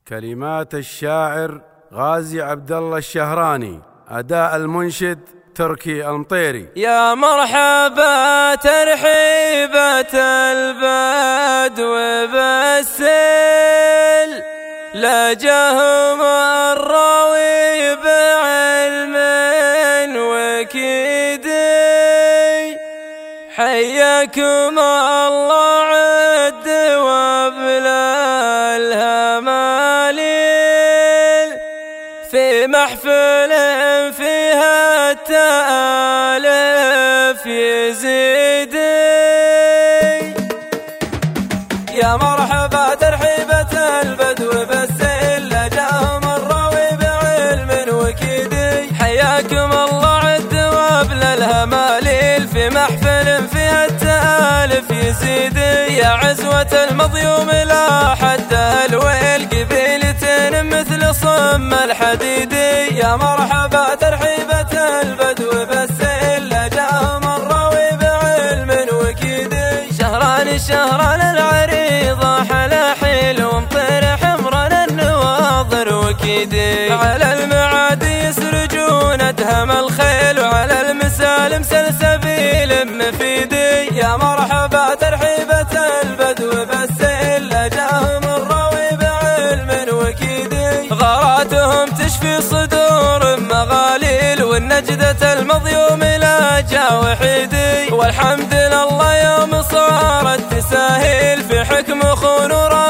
كلمات الشاعر غازي عبد الله الشهراني، أداء المنشد تركي المطيري. يا مرحبا ترحيبة البدو بالسيل، لجهم الراوي بعلم وكيدي، حياكم الله عد وابلا الهماليل، في محفل فيها التآلف يزيدي. يا مرحبا ترحيبة البدو بالسيل، لجاهم الراوي بعلم وكيدي، حياكم الله عد وابلا الهماليل، في محفل فيها التآلف يزيدي. يا عزوة المضيوم لا حدها الويل، قبيلتين مثل صم الحديدي. يا مرحبا ترحيبة البدو بالسيل، لجاهم الراوي بعلم وكيدي، شهران العريضة حلا حيل ومطير حمران النواظر وكيدي، على المعادي يسرجون ادهم الخيل، وعلى المسالم سلسبيل مفيدي. يا مرحبا ترحيبة البدو بالسيل، لجاهم الراوي بعلم وكيدي، غاراتهم تشفي صدور مغاليل، والنجدة المضيوم لا جا وحيدي، والحمد لله يوم صارت تساهيل، في حكم خون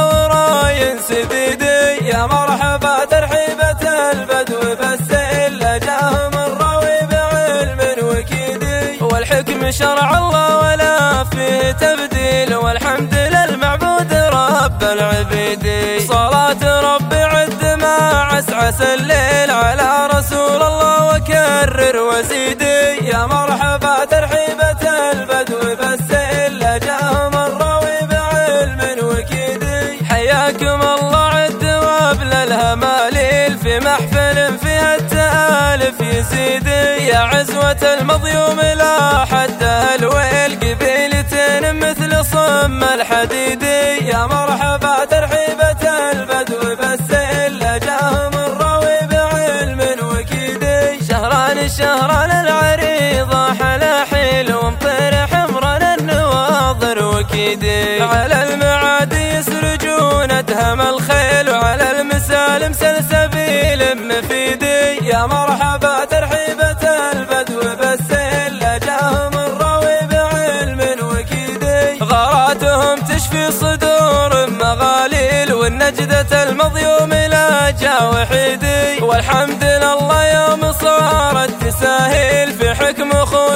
وراي سديدي. يا مرحبا ترحيبة البدو بالسيل، لجاهم الراوي بعلم وكيدي، والحكم شرع الله ولا فيه تبديل، والحمد للمعبود رب العبيد. صلاة ربي عد ما عسعس الليل، على رسول الله وكرر وزيدي. يا مرحبا ترحيبة البدو بالسيل، لجاهم الراوي بعلم وكيدي، حياكم الله عد وابلا الهماليل، في محفل فيها التآلف يزيدي. يا عزوة المضيوم لا حدها الويل، قبيلتين مثل صم الحديدي. يا مرحبا ترحيبة البدو بالسيل، لجاهم الراوي بعلم وكيدي، شهران العريضة حلا حيل ومطير حمران النواظر وكيدي، على المعادي يسرجون ادهم الخيل، وعلى المسالم سلسبيل مفيدي. يا مرحبا ترحيبة البدو بالسيل، لجاهم الراوي بعلم وكيدي، غاراتهم تشفي صدور مغاليل، والنجدة المضيوم لا جا وحيدي، والحمد لله يوم صارت تساهيل، في حكم خون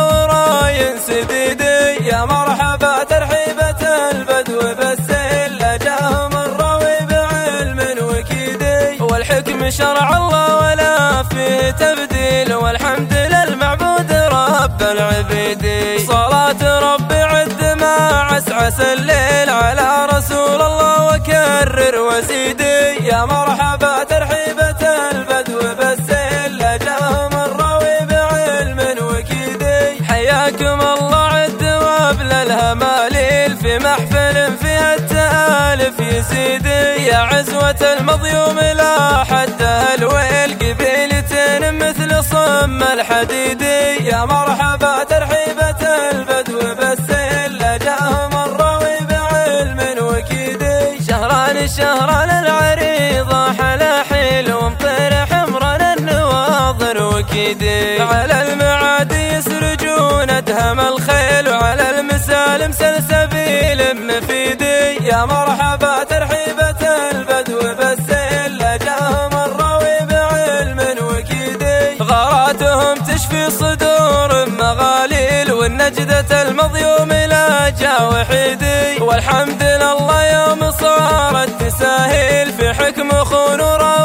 وراي سديدي. يا مرحبا ترحيبة البدو بالسيل، لجاهم الراوي بعلم وكيدي، والحكم شرع الله ولا فيه تبديل، والحمد للمعبود رب العبيد. صلاة ربي عد ما عسعس الليل، على رسول الله وكرر وزيدي. يا مرحبا ترحيبة البدو بالسيل، لجاهم الراوي بعلم وكيدي، حياكم الله عد وابلا الهماليل، في محفل فيها التآلف يزيدي. يا عزوة المضيوم لا حدها الويل، قبيلتين مثل صم الحديدي. يا مرحبا ترحيبة البدو بالسيل، لجاهم الراوي بعلم وكيدي، شهران العريضة حلا حيل ومطير حمران النواظر وكيدي، على المعادي يسرجون ادهم الخيل، وعلى المسالم سلسبيل مفيدي. يا مرحبا ترحيبة البدو بالسيل، لجاهم الراوي بعلم وكيدي، غاراتهم تشفي صدور مغاليل، والنجدة المضيوم لا جا وحيدي، والحمد لله يوم صارت تساهيل، في حكم خون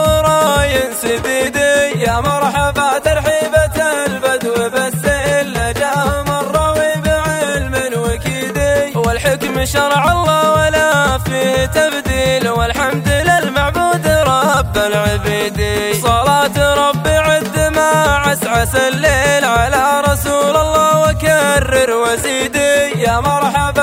وراي سديدي. يا مرحبا ترحيبة البدو بالسيل، لجاهم الراوي بعلم وكيدي، والحكم شرع الله ولا فيه تبديل، والحمد للمعبود رب العبيد. صلاة ربي عد ما عسعس الليل، على رسول الله وكرر وزيدي. يا مرحبا